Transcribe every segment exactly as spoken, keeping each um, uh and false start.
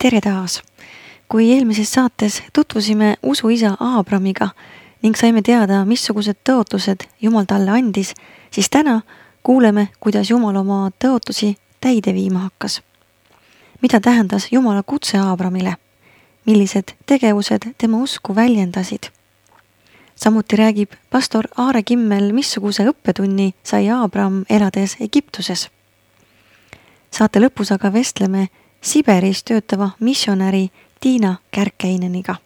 Tere taas! Kui eelmises saates tutvusime usuisa Aabramiga ning saime teada, missugused tõotused Jumal talle andis, siis täna kuuleme, kuidas Jumal oma tõotusi täide viima hakkas. Mida tähendas Jumala kutse Aabramile? Millised tegevused tema usku väljendasid? Samuti räägib pastor Aare Kimmel, missuguse õppetunni sai Aabram elades Egiptuses. Saate lõpus aga vestleme Siberis töötava missionäri Tiina Kärkeineniga.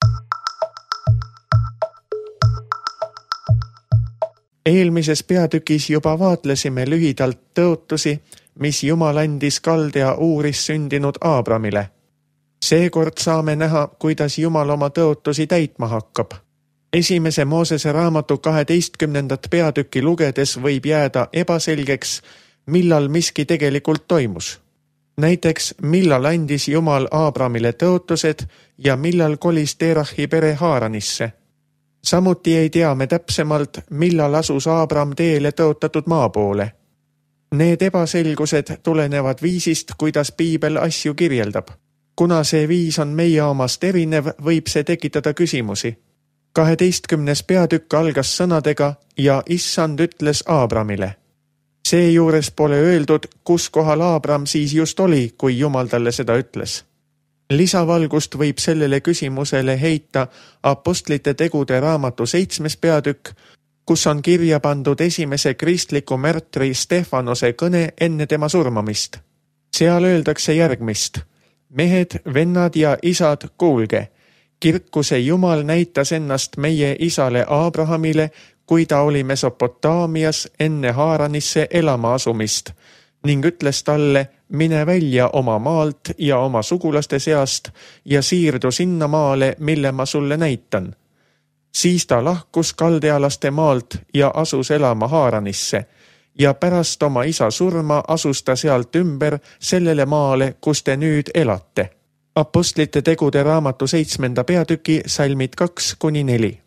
Eelmises peatükis juba vaatlesime lühidalt tõotusi, mis Jumal andis Kaldea uuris sündinud Aabramile. Seekord saame näha, kuidas Jumal oma tõotusi täitma hakkab. Esimese Moosese raamatu kaheteistkümnendat peatükki lugedes võib jääda ebaselgeks, millal miski tegelikult toimus. Näiteks, millal andis Jumal Aabramile tõotused ja millal kolis Terahi pere Haaranisse. Samuti ei tea me täpsemalt, millal asus Aabram teele tõotatud maa poole. Need ebaselgused tulenevad viisist, kuidas Piibel asju kirjeldab. Kuna see viis on meie omast erinev, võib see tekitada küsimusi. kaheteistkümnes peatükk algas sõnadega ja Issand ütles Aabramile. Seejuures pole öeldud, kus kohal Aabram siis just oli, kui Jumal talle seda ütles. Lisavalgust võib sellele küsimusele heita Apostlite tegude raamatu seitsmes peatükk, kus on kirja pandud esimese kristliku märtri Stefanose kõne enne tema surmamist. Seal öeldakse järgmist. Mehed, vennad ja isad, kuulge. Kirkuse Jumal näitas ennast meie isale Aabrahamile, kui ta oli Mesopotaamias enne Haaranisse elama asumist ning ütles talle, mine välja oma maalt ja oma sugulaste seast ja siirdu sinna maale, mille ma sulle näitan. Siis ta lahkus kaldealaste maalt ja asus elama Haaranisse ja pärast oma isa surma asus ta sealt ümber sellele maale, kus te nüüd elate. Apostlite tegude raamatu seitsmenda peatüki salmid kaks kuni neli.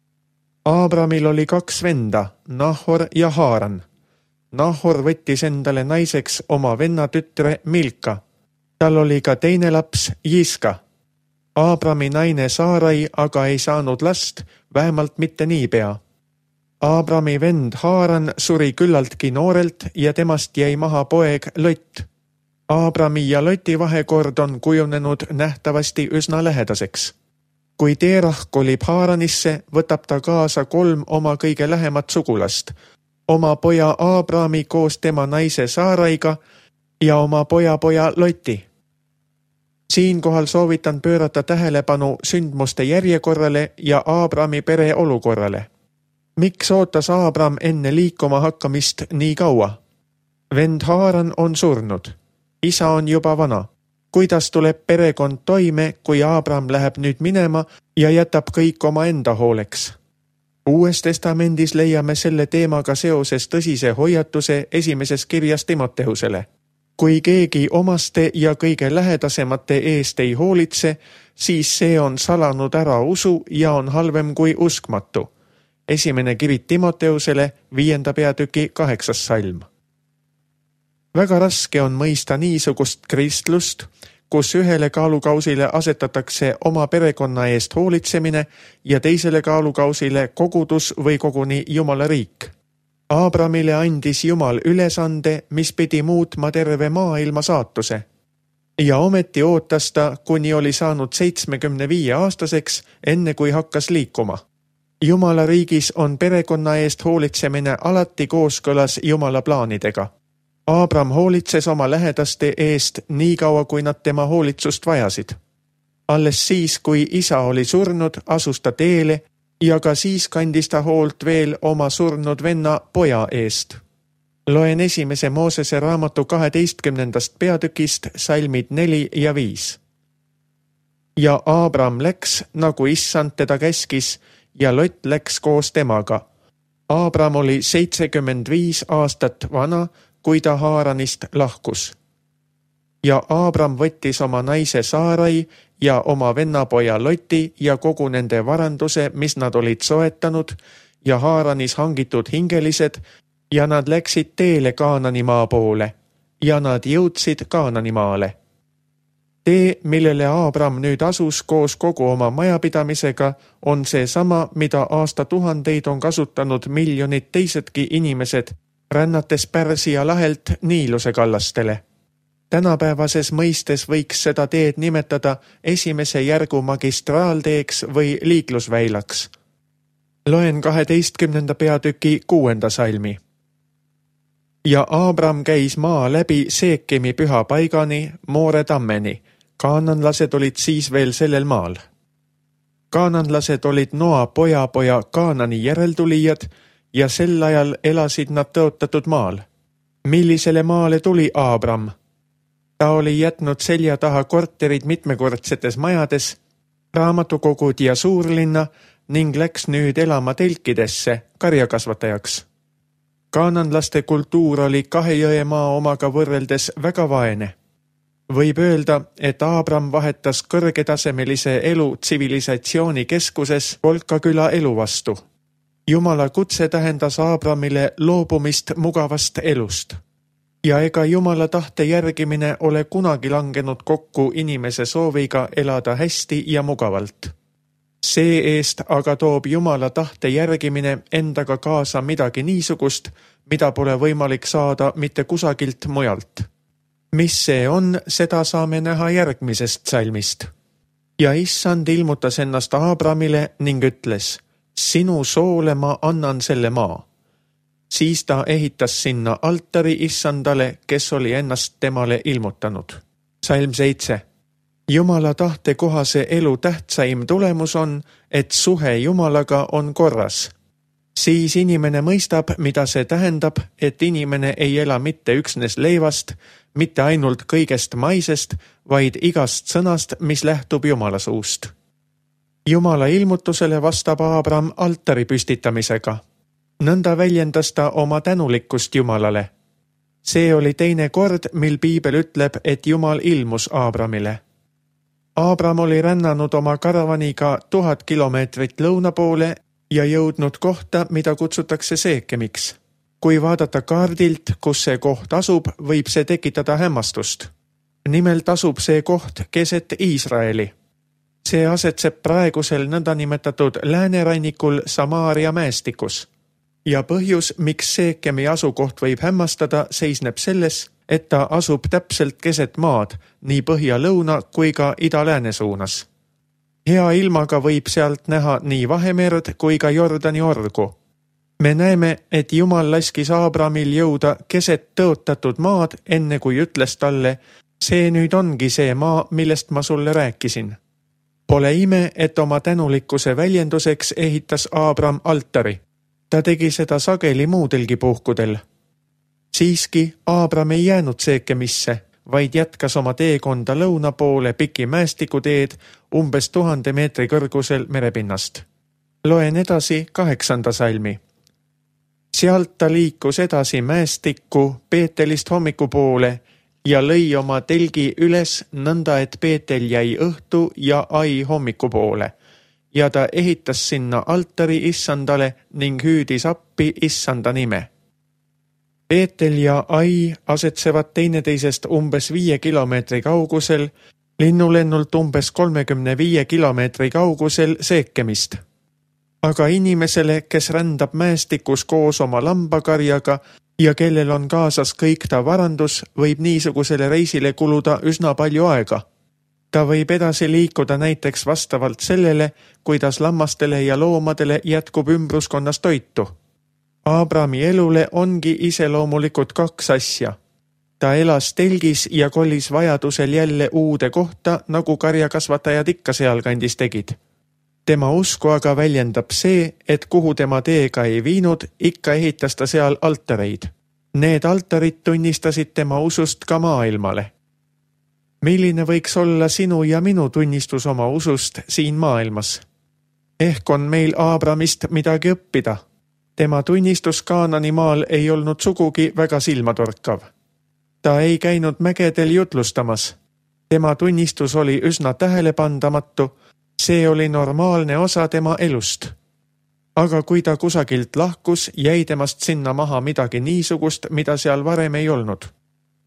Aabramil oli kaks venda, Nahor ja Haaran. Nahor võttis endale naiseks oma venna tütre Milka. Tal oli ka teine laps, Jiska. Aabrami naine Saarai aga ei saanud last, vähemalt mitte niipea. Aabrami vend Haaran suri küllaltki noorelt ja temast jäi maha poeg Lott. Aabrami ja Loti vahekord on kujunenud nähtavasti üsna lähedaseks. Kui Terah kolib Haaranisse, võtab ta kaasa kolm oma kõige lähemat sugulast, oma poja Aabrami koos tema naise Saaraiga ja oma poja poja Loti. Siinkohal soovitan pöörata tähelepanu sündmuste järjekorrale ja Aabrami pere olukorrale. Miks ootas Aabram enne liikuma hakkamist nii kaua? Vend Haaran on surnud. Isa on juba vana. Kuidas tuleb perekond toime, kui Aabram läheb nüüd minema ja jätab kõik oma enda hooleks? Uues testamendis leiame selle teemaga seoses tõsise hoiatuse esimeses kirjas Timoteusele. Kui keegi omaste ja kõige lähedasemate eest ei hoolitse, siis see on salanud ära usu ja on halvem kui uskmatu. Esimene kiri Timoteusele, viienda peatüki kaheksas salm. Väga raske on mõista niisugust kristlust, kus ühele kaalukausile asetatakse oma perekonna eest hoolitsemine ja teisele kaalukausile kogudus või koguni Jumala riik. Aabramile andis Jumal ülesande, mis pidi muutma terve maailma saatuse. Ja ometi ootas ta, kuni oli saanud seitsmekümne viie aastaseks, enne kui hakkas liikuma. Jumala riigis on perekonna eest hoolitsemine alati kooskõlas Jumala plaanidega. Aabram hoolitses oma lähedaste eest nii kaua, kui nad tema hoolitsust vajasid. Alles siis, kui isa oli surnud, asus ta teele ja ka siis kandis ta hoolt veel oma surnud venna poja eest. Loen esimese Moosese raamatu kaheteistkümnendast peatükist salmid neli ja viis. Ja Aabram läks, nagu Issand teda käskis, ja Lott läks koos temaga. Aabram oli seitsekümmend viis aastat vana, kui ta Haaranist lahkus. Ja Aabram võttis oma naise Saarai ja oma vennapoja Loti ja kogu nende varanduse, mis nad olid soetanud, ja Haaranis hangitud hingelised, ja nad läksid teele Kaanani maa poole, ja nad jõudsid Kaanani maale. Tee, millele Aabram nüüd asus koos kogu oma majapidamisega, on see sama, mida aastatuhandeid on kasutanud miljonid teisedki inimesed, rännates Pärsia lahelt Niiluse kallastele. Tänapäevases mõistes võiks seda teed nimetada esimese järgu magistraalteeks või liiklusväilaks. Loen kaheteistkümnenda peatüki kuuenda salmi. Ja Aabram käis maa läbi Seekemi püha paigani, Moore tammeni. Kaananlased olid siis veel sellel maal. Kaananlased olid Noa poja poja Kaanani järeltulijad ja sel ajal elasid nad tõotatud maal. Millisele maale tuli Aabram? Ta oli jätnud selja taha korterid mitmekordsetes majades, raamatukogud ja suurlinna ning läks nüüd elama telkidesse karjakasvatajaks. Kaananlaste kultuur oli kahe jõe maa omaga võrreldes väga vaene. Võib öelda, et Aabram vahetas kõrgetasemelise elu tsivilisatsiooni keskuses Kolkaküla elu vastu. Jumala kutse tähendas Aabramile loobumist mugavast elust. Ja ega Jumala tahte järgimine ole kunagi langenud kokku inimese sooviga elada hästi ja mugavalt. See eest aga toob Jumala tahte järgimine endaga kaasa midagi niisugust, mida pole võimalik saada mitte kusagilt mujalt. Mis see on, seda saame näha järgmisest salmist. Ja issand ilmutas ennast Aabramile ning ütles, sinu soole ma annan selle maa. Siis ta ehitas sinna altari issandale, kes oli ennast temale ilmutanud. Salm seitse. Jumala tahte kohase elu tähtsaim tulemus on, et suhe Jumalaga on korras. Siis inimene mõistab, mida see tähendab, et inimene ei ela mitte üksnes leivast, mitte ainult kõigest maisest, vaid igast sõnast, mis lähtub Jumala suust. Jumala ilmutusele vastab Aabram altari püstitamisega. Nõnda väljendas ta oma tänulikkust Jumalale. See oli teine kord, mil piibel ütleb, et Jumal ilmus Aabramile. Aabram oli rännanud oma karavaniga tuhat kilomeetrit lõuna poole ja jõudnud kohta, mida kutsutakse Seekemiks. Kui vaadata kaardilt, kus see koht asub, võib see tekitada hämmastust. Nimelt asub see koht keset Iisraeli. See asetseb praegusel nõndanimetatud läänerannikul Samaaria mäestikus. Ja põhjus, miks Seekemi asukoht võib hämmastada, seisneb selles, et ta asub täpselt keset maad, nii põhja-lõuna kui ka ida-lääne suunas. Hea ilmaga võib sealt näha nii Vahemerd kui ka Jordani orgu. Me näeme, et Jumal laskis Aabramil jõuda keset tõotatud maad, enne kui ütles talle, see nüüd ongi see maa, millest ma sulle rääkisin. Pole ime, et oma tänulikkuse väljenduseks ehitas Aabram altari. Ta tegi seda sageli muudelgi puhkudel. Siiski Aabram ei jäänud Seekemisse, vaid jätkas oma teekonda lõuna poole piki mäestikuteed umbes tuhande meetri kõrgusel merepinnast. Loen edasi kaheksanda salmi. Sealt ta liikus edasi mäestikku Peetelist hommikupoole ja lõi oma telgi üles nõnda, et Peetel jäi õhtu ja Ai hommikupoole. Ja ta ehitas sinna altari issandale ning hüüdis appi issanda nime. Peetel ja Ai asetsevad teineteisest umbes viie kilomeetri kaugusel, linnulennult umbes kolmekümne viie kilomeetri kaugusel Seekemist. Aga inimesele, kes rändab mäestikus koos oma lambakarjaga ja kellel on kaasas kõik ta varandus, võib niisugusele reisile kuluda üsna palju aega. Ta võib edasi liikuda näiteks vastavalt sellele, kuidas lammastele ja loomadele jätkub ümbruskonnas toitu. Aabrami elule ongi iseloomulikud kaks asja. Ta elas telgis ja kollis vajadusel jälle uude kohta, nagu karjakasvatajad ikka sealkandis tegid. Tema usku aga väljendab see, et kuhu tema teega ei viinud, ikka ehitas ta seal altareid. Need altarid tunnistasid tema usust ka maailmale. Milline võiks olla sinu ja minu tunnistus oma usust siin maailmas? Ehk on meil Aabramist midagi õppida. Tema tunnistus Kaanani maal ei olnud sugugi väga silmatorkav. Ta ei käinud mägedel jutlustamas. Tema tunnistus oli üsna tähelepandamatu, see oli normaalne osa tema elust. Aga kui ta kusagilt lahkus, jäi temast sinna maha midagi niisugust, mida seal varem ei olnud.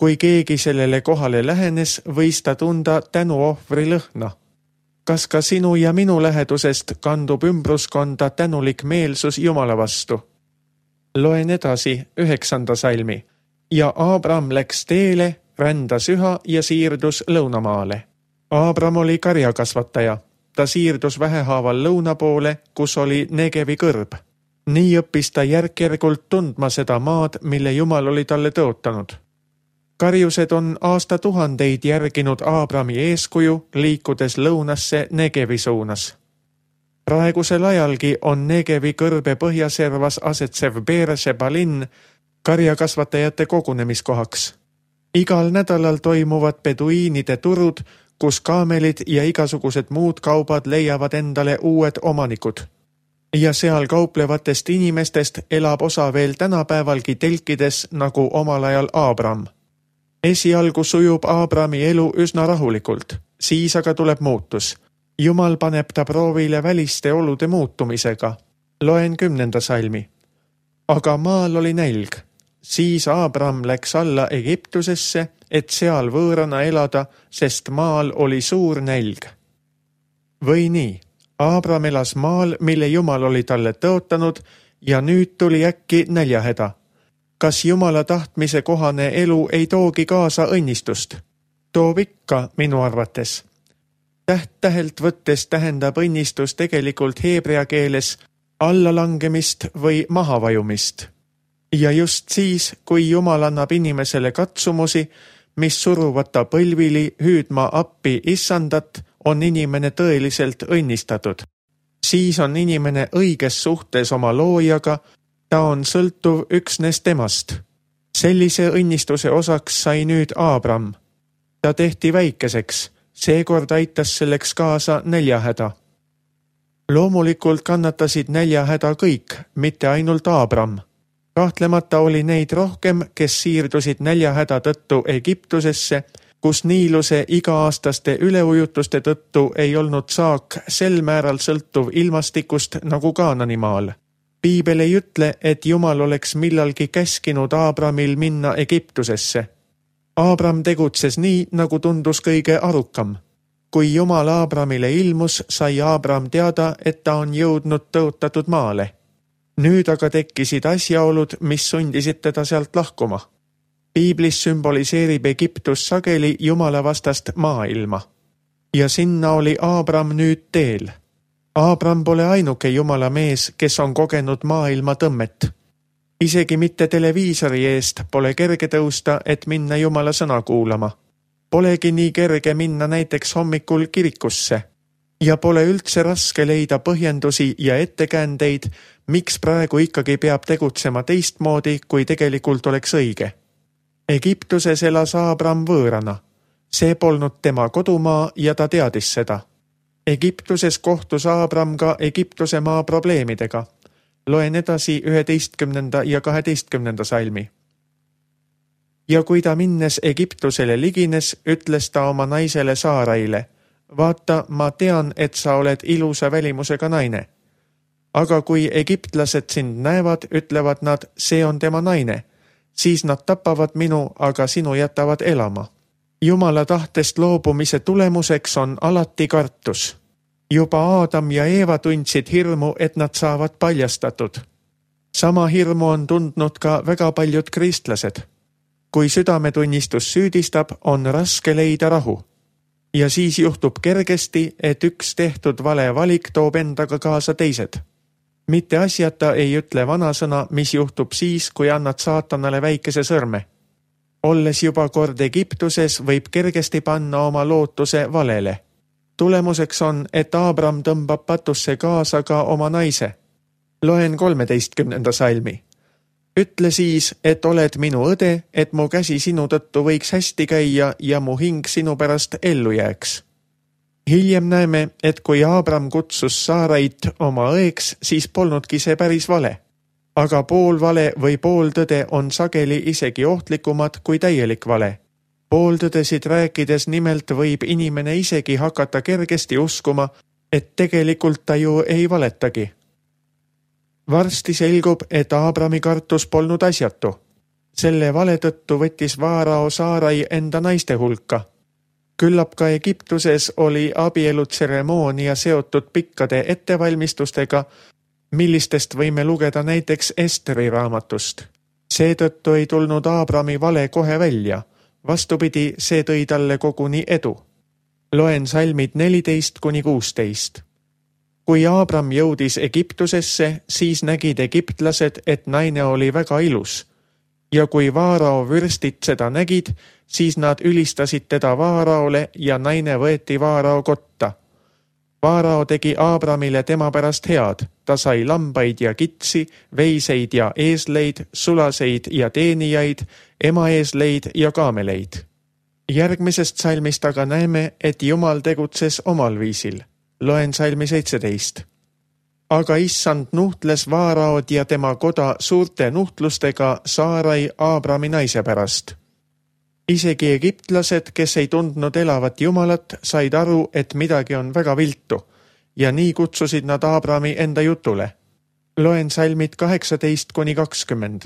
kui keegi sellele kohale lähenes, võis ta tunda tänuohvri lõhna. Kas ka sinu ja minu lähedusest kandub ümbruskonda tänulik meelsus Jumala vastu? Loen edasi üheksanda salmi. Ja Aabram läks teele, rändas üha ja siirdus lõunamaale. Aabram oli karjakasvataja. Ta siirdus vähehaaval lõuna poole, kus oli Negevi kõrb. Nii õppis ta järk-järgult tundma seda maad, mille Jumal oli talle tõotanud. Karjused on aastatuhandeid järginud Aabrami eeskuju, liikudes lõunasse Negevi suunas. Praegusel ajalgi on Negevi kõrbe põhjaservas asetsev Beersheba linn karjakasvatajate kogunemiskohaks. Igal nädalal toimuvad beduiinide turud, kus kaamelid ja igasugused muud kaubad leiavad endale uued omanikud. Ja seal kauplevatest inimestest elab osa veel tänapäevalgi telkides nagu omal ajal Aabram. Esialgu sujub Aabrami elu üsna rahulikult, siis aga tuleb muutus. Jumal paneb ta proovile väliste olude muutumisega. Loen kümnenda salmi. Aga maal oli nälg. Siis Aabram läks alla Egiptusesse, et seal võõrana elada, sest maal oli suur nälg. Või nii, Aabram elas maal, mille Jumal oli talle tõotanud, ja nüüd tuli äkki näljahäda. Kas Jumala tahtmise kohane elu ei toogi kaasa õnnistust? Toob ikka minu arvates. Täht-tähelt võttes tähendab õnnistus tegelikult heebrea keeles allalangemist või mahavajumist. Ja just siis, kui Jumal annab inimesele katsumusi, mis suruvad ta põlvili hüüdma appi issandat, on inimene tõeliselt õnnistatud. Siis on inimene õiges suhtes oma loojaga, ta on sõltuv üksnes temast. Sellise õnnistuse osaks sai nüüd Aabram. Ta tehti väikeseks, seekord aitas selleks kaasa näljahäda. Loomulikult kannatasid näljahäda kõik, mitte ainult Aabram. Kahtlemata oli neid rohkem, kes siirdusid näljahäda tõttu Egiptusesse, kus Niiluse iga-aastaste üleujutuste tõttu ei olnud saak sel määral sõltuv ilmastikust nagu Kaananimaal. Piibel ei ütle, et Jumal oleks millalgi käskinud Aabramil minna Egiptusesse. Aabram tegutses nii, nagu tundus kõige arukam. Kui Jumal Aabramile ilmus, sai Aabram teada, et ta on jõudnud tõotatud maale. Nüüd aga tekkisid asjaolud, mis sundisid teda sealt lahkuma. Piiblis sümboliseerib Egiptus sageli Jumala vastast maailma. Ja sinna oli Aabram nüüd teel. Aabram pole ainuke Jumala mees, kes on kogenud maailma tõmmet. Isegi mitte televiisori eest pole kerge tõusta, et minna Jumala sõna kuulama. Polegi nii kerge minna näiteks hommikul kirikusse. Ja pole üldse raske leida põhjendusi ja ettekäändeid, miks praegu ikkagi peab tegutsema teistmoodi, kui tegelikult oleks õige. Egiptuses elas Aabram võõrana. See polnud tema kodumaa ja ta teadis seda. Egiptuses kohtus Aabram ka Egiptuse maa probleemidega. Loen edasi üheteistkümnenda ja kaheteistkümnenda salmi. Ja kui ta minnes Egiptusele ligines, ütles ta oma naisele Saaraile: vaata, ma tean, et sa oled ilusa välimusega naine. Aga kui egiptlased sind näevad, ütlevad nad, see on tema naine. Siis nad tapavad minu, aga sinu jätavad elama. Jumala tahtest loobumise tulemuseks on alati kartus. Juba Aadam ja Eeva tundsid hirmu, et nad saavad paljastatud. Sama hirmu on tundnud ka väga paljud kristlased. Kui südametunnistus süüdistab, on raske leida rahu. Ja siis juhtub kergesti, et üks tehtud vale valik toob endaga kaasa teised. Mitte asjata ei ütle vanasõna, mis juhtub siis, kui annad saatanale väikese sõrme. Olles juba kord Egiptuses, võib kergesti panna oma lootuse valele. Tulemuseks on, et Aabram tõmbab patusse kaasa ka oma naise. Loen kolmeteistkümnenda salmi. Ütle siis, et oled minu õde, et mu käsi sinu tõttu võiks hästi käia ja mu hing sinu pärast ellu jääks. Hiljem näeme, et kui Aabram kutsus Saarait oma õeks, siis polnudki see päris vale. Aga poolvale või pooltõde on sageli isegi ohtlikumad kui täielik vale. Pooltõdesid rääkides nimelt võib inimene isegi hakata kergesti uskuma, et tegelikult ta ju ei valetagi. Varsti selgub, et Aabrami kartus polnud asjatu. selle vale tõttu võttis Vaarao Saarai enda naiste hulka. Küllap ka Egiptuses oli abielutseremoonia seotud pikkade ettevalmistustega, millistest võime lugeda näiteks Esteri raamatust. Seetõttu ei tulnud Aabrami vale kohe välja. Vastupidi, see tõi talle koguni edu. Loen salmid neliteist kuni kuusteist. Kui Aabram jõudis Egiptusesse, siis nägid egiptlased, et naine oli väga ilus. Ja kui Vaarao vürstid seda nägid, siis nad ülistasid teda Vaaraole ja naine võeti Vaarao kotta. Vaarao tegi Aabramile tema pärast head. Ta sai lambaid ja kitsi, veiseid ja eesleid, sulaseid ja teenijaid, emaeesleid ja kaameleid. Järgmisest salmist aga näeme, et Jumal tegutses omal viisil. Loen salmi seitseteist. Aga issand nuhtles Vaaraod ja tema koda suurte nuhtlustega Saarai Aabrami naise pärast. Isegi egiptlased, kes ei tundnud elavat Jumalat, said aru, et midagi on väga viltu, ja nii kutsusid nad Aabrami enda jutule. Loen salmid kaheksateist kuni kakskümmend.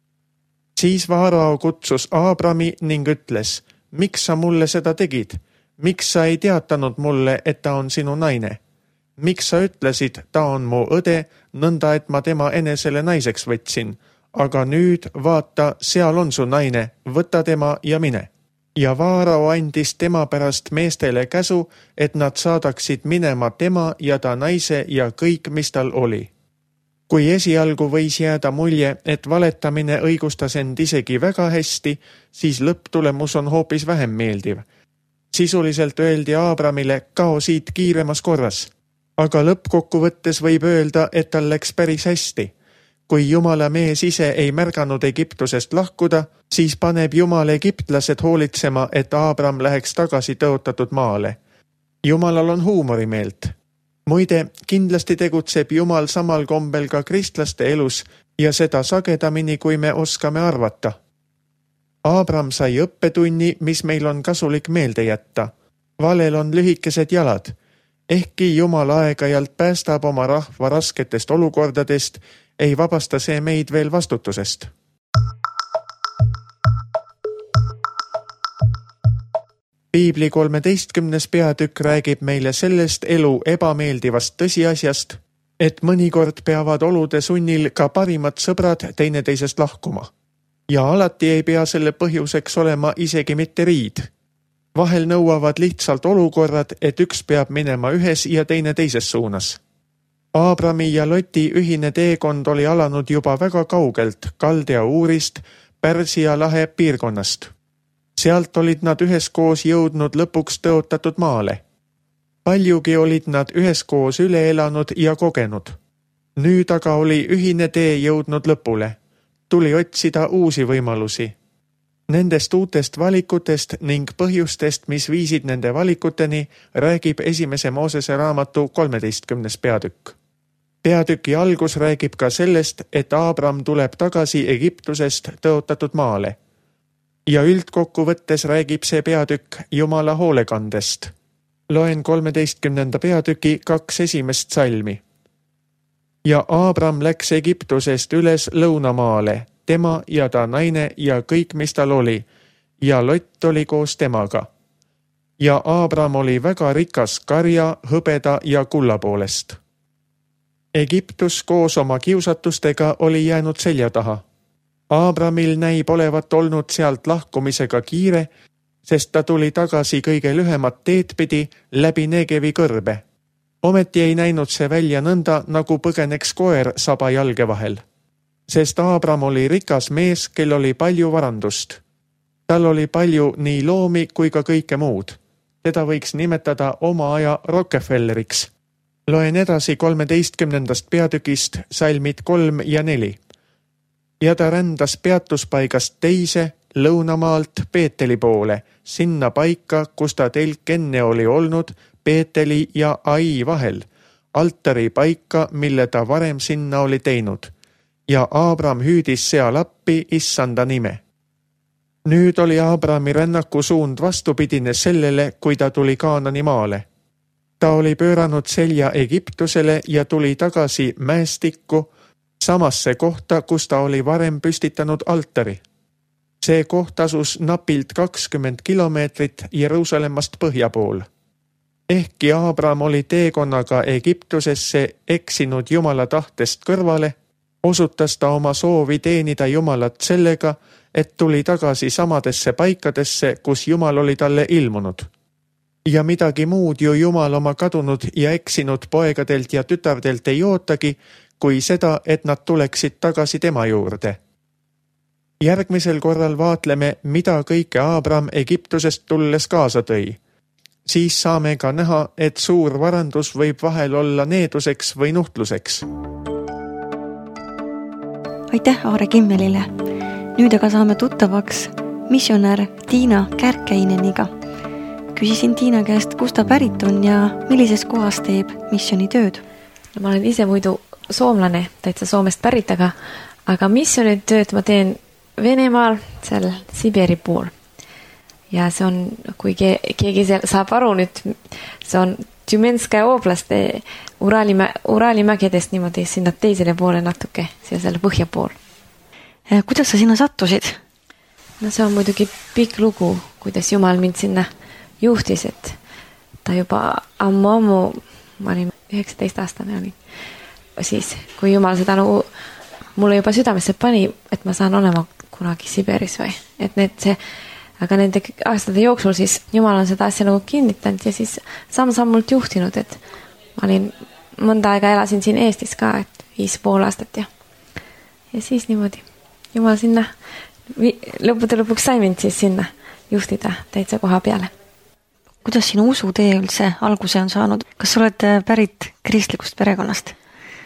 Siis Vaarao kutsus Aabrami ning ütles, miks sa mulle seda tegid? Miks sa ei teatanud mulle, et ta on sinu naine? Miks sa ütlesid, ta on mu õde, nõnda et ma tema enesele naiseks võtsin? Aga nüüd, vaata, seal on su naine, võta tema ja mine. Ja Vaarao andis tema pärast meestele käsu, et nad saadaksid minema tema ja ta naise ja kõik, mis tal oli. Kui esialgu võis jääda mulje, et valetamine õigustas end isegi väga hästi, siis lõpptulemus on hoopis vähem meeldiv. Sisuliselt öeldi Aabramile, kao siit kiiremas korras. Aga lõppkokkuvõttes võib öelda, et tal läks päris hästi. Kui Jumala mees ise ei märganud Egiptusest lahkuda, siis paneb Jumal egiptlased hoolitsema, et Aabram läheks tagasi tõotatud maale. Jumalal on huumorimeelt. Muide, kindlasti tegutseb Jumal samal kombel ka kristlaste elus ja seda sagedamini, kui me oskame arvata. Aabram sai õppetunni, mis meil on kasulik meelde jätta. Valel on lühikesed jalad. Ehkki Jumal aeg-ajalt päästab oma rahva rasketest olukordadest, ei vabasta see meid veel vastutusest. Piibli kolmeteistkümnes peatükk räägib meile sellest elu ebameeldivast tõsiasjast, et mõnikord peavad olude sunnil ka parimad sõbrad teineteisest lahkuma. Ja alati ei pea selle põhjuseks olema isegi mitte riid. Vahel nõuavad lihtsalt olukorrad, et üks peab minema ühes ja teine teises suunas. Aabrami ja Loti ühine teekond oli alanud juba väga kaugelt Kaldea Uurist, Pärsia lahe piirkonnast. Sealt olid nad üheskoos jõudnud lõpuks tõotatud maale. Paljugi olid nad üheskoos üle elanud ja kogenud. Nüüd aga oli ühine tee jõudnud lõpule. Tuli otsida uusi võimalusi. Nendest uutest valikutest ning põhjustest, mis viisid nende valikuteni, räägib esimese Moosese raamatu kolmeteistkümnes peatükk. Peatüki algus räägib ka sellest, et Aabram tuleb tagasi Egiptusest tõotatud maale. Ja üldkokkuvõttes räägib see peatükk Jumala hoolekandest. Loen kolmeteistkümnenda peatüki kaks esimest salmi. Ja Aabram läks Egiptusest üles lõunamaale, tema ja ta naine ja kõik, mis tal oli, ja Lott oli koos temaga. Ja Aabram oli väga rikas karja, hõbeda ja kulla poolest. Egiptus koos oma kiusatustega oli jäänud selja taha. Aabramil näib olevat olnud sealt lahkumisega kiire, sest ta tuli tagasi kõige lühemat teed pidi läbi Negevi kõrbe. Ometi ei näinud see välja nõnda, nagu põgeneks koer saba jalge vahel. Sest Aabram oli rikas mees, kel oli palju varandust. Tal oli palju nii loomi kui ka kõike muud. Teda võiks nimetada oma aja Rockefelleriks. Loen edasi kolmeteistkümnendast peatükist salmid kolm ja neli. Ja ta rändas peatuspaigast teise, lõunamaalt Peeteli poole, sinna paika, kus ta telk enne oli olnud, Peeteli ja Ai vahel, altari paika, mille ta varem sinna oli teinud. Ja Aabram hüüdis seal appi issanda nime. Nüüd oli Aabrami rännaku suund vastupidine sellele, kui ta tuli Kaanani maale. Ta oli pööranud selja Egiptusele ja tuli tagasi mäestikku, samasse kohta, kus ta oli varem püstitanud altari. See koht asus napilt kakskümmend kilomeetrit Jeruusalemmast põhja pool. Ehkki Aabram oli teekonnaga Egiptusesse eksinud Jumala tahtest kõrvale, osutas ta oma soovi teenida Jumalat sellega, et tuli tagasi samadesse paikadesse, kus Jumal oli talle ilmunud. Ja midagi muud ju Jumal oma kadunud ja eksinud poegadelt ja tütardelt ei ootagi, kui seda, et nad tuleksid tagasi tema juurde. Järgmisel korral vaatleme, mida kõike Aabram Egiptusest tulles kaasa tõi. Siis saame ka näha, et suur varandus võib vahel olla needuseks või nuhtluseks. Aitäh Aare Kimmelile! Nüüd aga saame tuttavaks missionär Tiina Kärkkäineniga. Küsisin Tiina käest, kust ta pärit on ja millises kohas teeb missionitööd. No, ma olen ise muidu soomlane, täitsa Soomest pärit, aga, aga missionitööd ma teen Venemaal, seal Siberi pool. Ja see on, kui keegi saab aru nüüd, see on Tümenskaya oblaste Urali, Urali mägedest niimoodi sinna teisele poole natuke, siia selle põhja pool. Kuidas sa sinna sattusid? No see on muidugi pikk lugu, kuidas Jumal mind sinna juhtis, et ta juba ammu-ammu, ma olin üheksateist aastane olin, siis kui Jumal seda nagu mulle juba südamesse pani, et ma saan olema kunagi Siberis või, et need see aga nende aastate jooksul siis Jumal on seda asja nagu kinnitanud ja siis samm-sammult juhtinud, et ma olin mõnda aega elasin siin Eestis ka, et viis pool aastat ja, ja siis niimoodi Jumal sinna, lõppude lõpuks sai mind siis sinna juhtida täitsa koha peale. Kuidas sinu usutee üldse alguse on saanud? Kas sa oled pärit kristlikust perekonnast?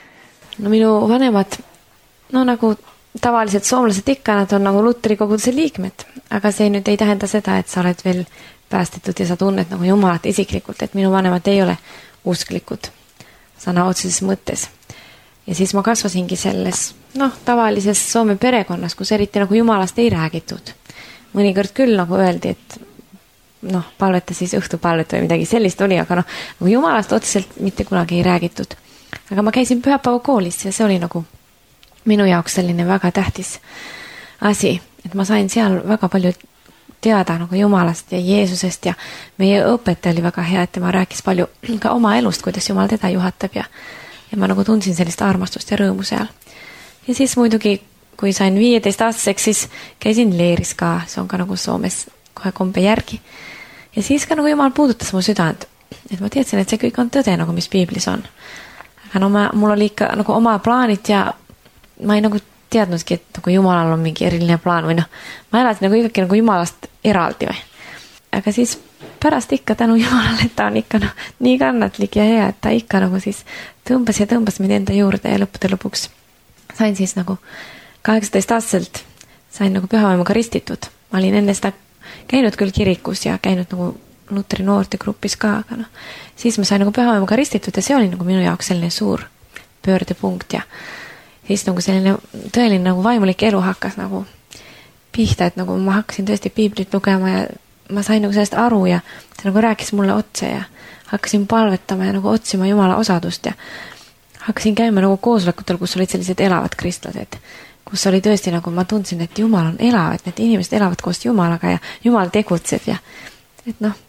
No minu vanemad, no nagu tavaliselt soomlased ikka, nad on nagu Luteri koguduse liikmed, aga see nüüd ei tähenda seda, et sa oled veel päästetud ja sa tunned nagu Jumalat isiklikult, et minu vanemad ei ole usklikud sõna otseses mõttes. Ja siis ma kasvasingi selles, noh, tavalises Soome perekonnas, kus eriti nagu Jumalast ei räägitud. Mõnikord küll nagu öeldi, et noh, palveta siis õhtupalvet või midagi sellist oli, aga noh, nagu Jumalast otseselt mitte kunagi ei räägitud. Aga ma käisin pühapäeva koolis ja see oli nagu minu jaoks selline väga tähtis asi, et ma sain seal väga palju teada nagu Jumalast ja Jeesusest ja meie õpetaja oli väga hea, et tema rääkis palju ka oma elust, kuidas Jumal teda juhatab ja, ja ma nagu tundsin sellist armastust ja rõõmu seal. Ja siis muidugi, kui sain viieteist aastaseks, siis käisin leeris ka, see on ka nagu Soomes kohe kombe järgi. Ja siis ka nagu Jumal puudutas mu südant, et ma teadsin, et see kõik on tõde, nagu mis Piiblis on. Aga no ma, mul oli ikka nagu oma plaanid ja ma ei nagu teadnudki, et nagu Jumalal on mingi eriline plaan või noh, ma elasin nagu ikkagi nagu Jumalast eraldi või. Aga siis pärast ikka tänu Jumalale, et ta on ikka no, nii kannatlik ja hea, et ta ikka nagu siis tõmbas ja tõmbas mind enda juurde ja lõppude lõpuks sain siis nagu kaheksateist aastaselt sain nagu pühavaimuga ristitud. Ma olin enne seda käinud küll kirikus ja käinud nagu Luteri noortegrupis ka, aga noh, siis ma sain nagu pühavaimuga ristitud ja see oli nagu minu jaoks selline suur pöördepunkt ja siis nagu selline tõeline nagu vaimulik elu hakkas nagu pihta, et nagu ma hakkasin tõesti piiblit lugema ja ma sain nagu sellest aru ja see nagu rääkis mulle otse ja hakkasin palvetama ja nagu otsima Jumala osadust ja hakkasin käima nagu koosolekutel, kus olid sellised elavad kristlased, kus oli tõesti nagu ma tundsin, et Jumal on elav, et need inimesed elavad koos Jumalaga ja Jumal tegutseb ja et noh.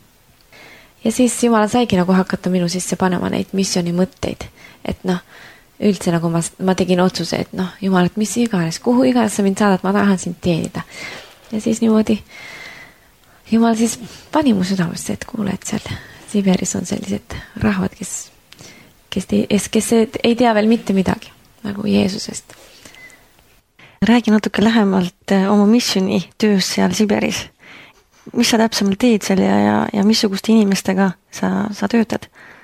Ja siis Jumal saigi nagu hakata minu sisse panema neid missiooni mõtteid, et noh, üldse nagu ma, ma tegin otsuse, et noh, Jumal, et mis iganes, kuhu iganes sa mind saadad, ma tahan sind teenida. Ja siis niimoodi Jumal siis pani mu südamesse, et kuule, et seal Siberis on sellised rahvad, kes, kes, te, kes ei tea veel mitte midagi, nagu Jeesusest. Räägi natuke lähemalt oma missioni töös seal Siberis. Mis sa täpsemalt teed seal ja, ja, ja missuguste inimestega sa, sa töötad?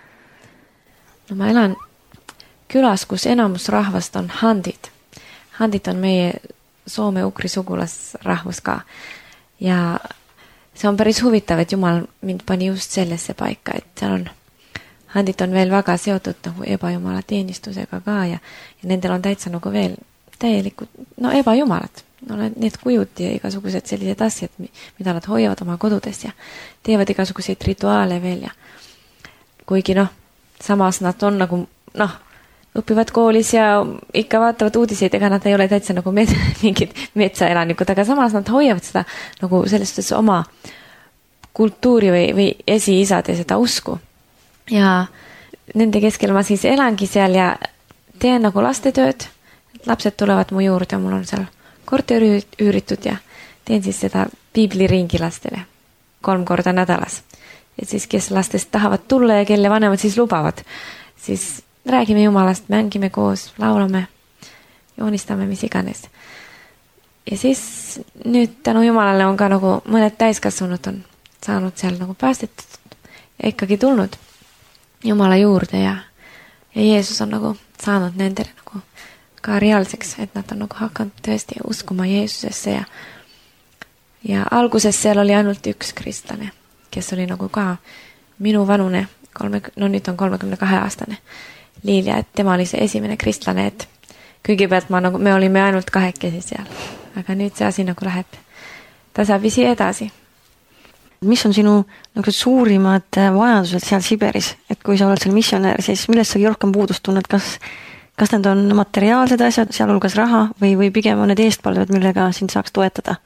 No ma elan külas, kus enamus rahvast on handid. Handid on meie soome-ukri sugulasrahvus ka. Ja see on päris huvitav, et Jumal mind pani just sellesse paika, et seal on, handid on veel väga seotud nagu ebajumala teenistusega ka ja, ja nendel on täitsa nagu veel täielikud, no ebajumalad. No need kujud ja igasugused sellised asjad, mida nad hoiavad oma kodudes ja teevad igasuguseid rituaale veel ja kuigi noh, samas nad on nagu, noh, õpivad koolis ja ikka vaatavad uudiseid, ega nad ei ole täitsa nagu met, mingid metsaelanikud, aga samas nad hoiavad seda nagu selles oma kultuuri või, või esiisad ja seda usku. Ja nende keskel ma siis elangi seal ja teen nagu lastetööd, lapsed tulevad mu juurde, mul on seal korter üüritud ja teen siis seda piibliringi lastele kolm korda nädalas. Et siis kes lastest tahavad tulla ja kelle vanemad siis lubavad, siis räägime Jumalast, mängime koos, laulame, joonistame, mis iganes. Ja siis nüüd tänu Jumalale on ka nagu mõned täiskasvanud on saanud seal nagu päästetud ja ikkagi tulnud Jumala juurde ja, ja Jeesus on nagu saanud nendele nagu ka reaalseks, et nad on nagu hakanud tõesti uskuma Jeesusesse ja ja alguses seal oli ainult üks kristlane, kes oli nagu ka minu vanune, kolme, no nüüd on kolmekümne kahe aastane Liilia, et tema oli see esimene kristlane, et kõigepealt ma nagu, me olime ainult kahekesi seal, aga nüüd see asi nagu läheb tasapisi edasi. Mis on sinu nagu suurimad vajadused seal Siberis, et kui sa oled seal missionär, siis millest sa rohkem puudust tunned, kas, kas need on materiaalsed asjad, sealhulgas raha või, või pigem on need eestpalved, millega sind saaks toetada?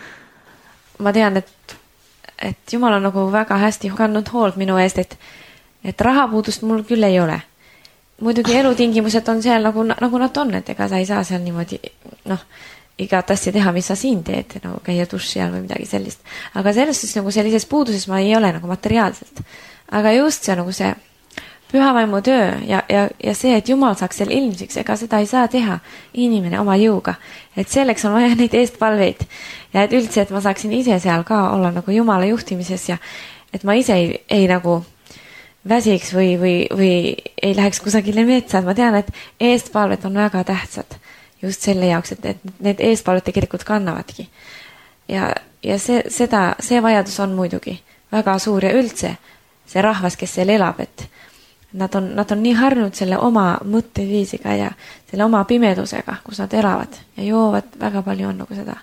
Ma tean, et, et Jumal on nagu väga hästi kandnud hoolt minu eest, et, et rahapuudust mul küll ei ole. Muidugi elutingimused on seal nagu, nagu nad on, et ega sa ei saa seal niimoodi, noh, igat asja teha, mis sa siin teed, nagu käia duši all või midagi sellist. Aga selles nagu sellises puuduses ma ei ole nagu materiaalselt. Aga just see nagu see pühavaimu töö ja, ja, ja see, et Jumal saaks seal ilmsiks, ega seda ei saa teha inimene oma jõuga. Et selleks on vaja neid eestpalveid. Ja et üldse, et ma saaksin ise seal ka olla nagu Jumala juhtimises ja et ma ise ei, ei nagu väsiks või, või, või ei läheks kusagile metsa. Ma tean, et eestpalvet on väga tähtsad just selle jaoks, et, et need eestpalvet tegelikult kannavadki. Ja, ja see, seda, see vajadus on muidugi väga suur ja üldse see rahvas, kes seal elab, et nad on, nad on nii harjunud selle oma mõtteviisiga ja selle oma pimedusega, kus nad elavad ja joovad, väga palju on nagu seda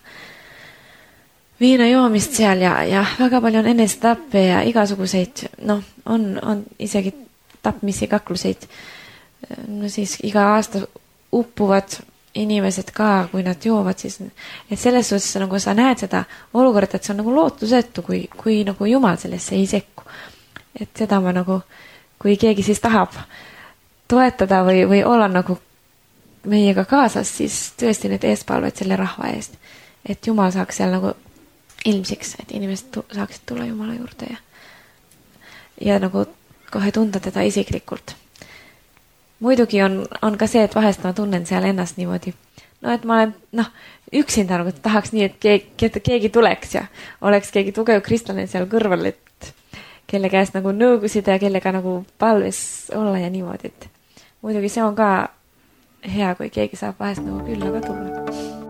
viina joomist seal ja, ja väga palju on enestatappe ja igasuguseid, noh, on, on isegi tapmisi, kakluseid. No siis iga aasta uppuvad inimesed ka, kui nad joovad, siis et selles suhtes nagu sa näed seda olukorda, et see on nagu lootusetu, kui, kui nagu Jumal sellesse ei sekku. Et seda ma nagu, kui keegi siis tahab toetada või, või olla nagu meiega kaasas, siis tõesti need eespalved selle rahva eest. Et Jumal saaks seal nagu ilmsiks, et inimesed tu- saaksid tulla Jumala juurde ja, ja nagu kohe tunda teda isiklikult. Muidugi on, on ka see, et vahest ma tunnen seal ennast niimoodi, no et ma olen, noh, üksinda nagu tahaks nii, et keegi, keegi tuleks ja oleks keegi tugev kristlane seal kõrval, et kelle käest nagu nõugusida ja kellega nagu palves olla ja niimoodi, et muidugi see on ka hea, kui keegi saab vahest nagu külla ka tulla.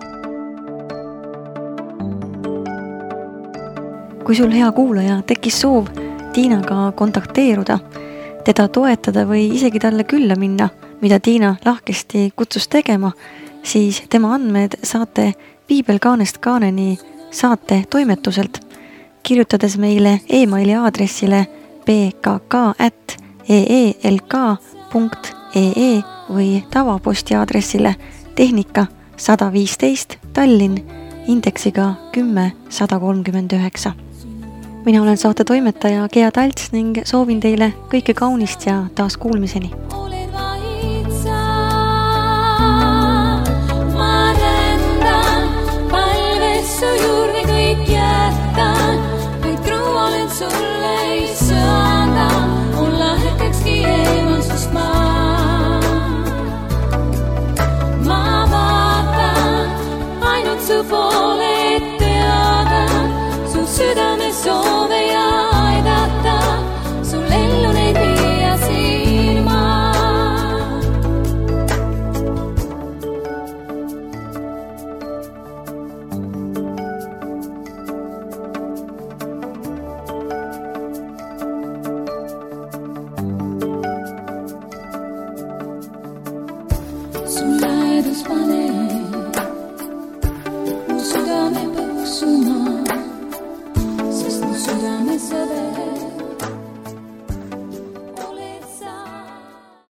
Kui sul hea kuulaja tekkis soov Tiinaga kontakteeruda, teda toetada või isegi talle külla minna, mida Tiina lahkesti kutsus tegema, siis tema andmed saate Piibel kaanest kaaneni saate toimetuselt, kirjutades meile e-maili aadressile b k k at e e l k punkt e e või tavaposti aadressile Tehnika sada viisteist Tallinn indeksiga kümme sada kolmkümmend üheksa. Mina olen saate toimetaja Gea Talts ning soovin teile kõike kaunist ja taas kuulmiseni.